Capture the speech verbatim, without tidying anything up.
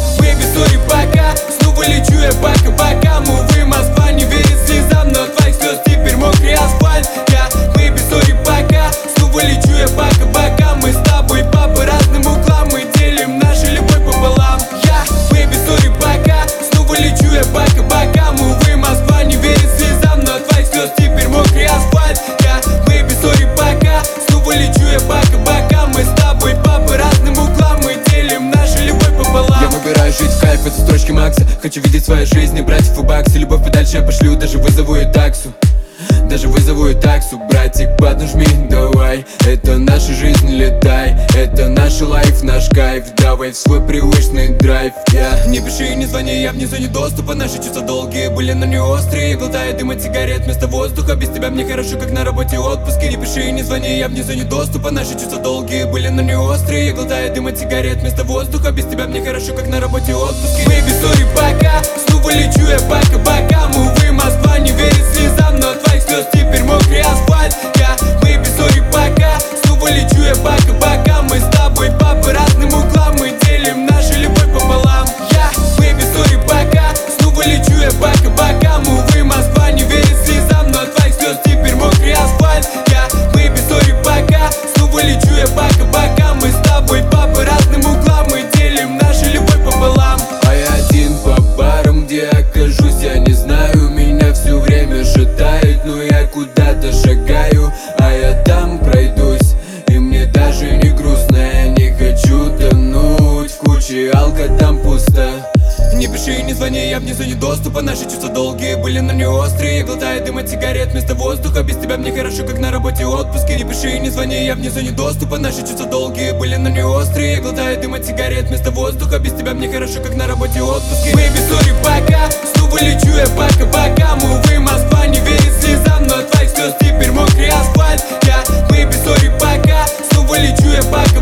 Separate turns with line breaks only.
бэйби, сори, пока. Снова лечу я по кабакам. Увы, Москва не верит слезам, но от твоих слез теперь мокрый асфальт. Я, бэйби, сори, пока. Снова лечу я по кабакам. Мы с тобой по разным углам, мы делим нашу любовь пополам. Я, бэйби, сори, пока. Снова лечу я по кабакам. Увы, Москва не верит слезам, но от твоих слез теперь мокрый асфальт. Я, бэйби, сори, пока. Снова лечу я по кабакам. Мы с тобой по разным углам, мы делим нашу любовь пополам. Я выбираю жить в кайф, это строчки Макса. Хочу видеть в своей жизни братьев и баксы. Любовь подальше я пошлю, даже вызову и таксу. Даже вызову и таксу, братик, поднажми, давай. Это наша жизнь, летай. Это наш лайф, наш кайф. Давай в свой привычный драйв, yeah. Не пиши и не звони, я вне зоне доступа. Наши чувства долгие были, но не острые. Я глотаю дым от сигарет вместо воздуха. Без тебя мне хорошо, как на работе отпуске. Не пиши и не звони, я вне зоне доступа. Наши чувства долгие были, но не острые. Я глотаю дым от сигарет вместо воздуха. Без тебя мне хорошо, как на работе отпуске. Бэйби, сори, пока. Снова лечу я по кабакам. Увы, Москва не верит слезам, но от твоих слез теперь мокрый асфальт. Я, бэйби, сори, пока. Снова лечу я по кабакам. Мы с тобой по разным углам, мы делим нашу любовь пополам. Я, бэйби, сори, пока. Снова лечу я по кабакам. Увы, Москва не верит слезам, но от твоих слез теперь мокрый асфальт. Я, бэйби, сори, пока. Снова лечу я по кабакам. Мы с тобой по разным углам, мы делим нашу любовь пополам. А я один по барам, где окажусь, я не знаю. Меня все время шатает, но я куда-то шагаю, а я там пройдусь, и мне даже не грустно. Я не хочу тонуть в куче алка, там пусто. Не пиши и не звони, я вне зоне доступа. Наши чувства долгие были, но не острые. Я глотаю дым от сигарет вместо воздуха. Без тебя мне хорошо, как на работе отпуске. Не пиши и не звони, я вне зоне доступа. Наши чувства долгие были, но не острые. Я глотаю дым от сигарет вместо воздуха. Без тебя мне хорошо, как на работе отпуске. Бэйби, сори, пока. Снова лечу я по кабакам. Увы, Москва не верит слезам, но от твоих слез теперь мокрый асфальт. Я, бэйби, сори, пока. Снова лечу я по кабакам.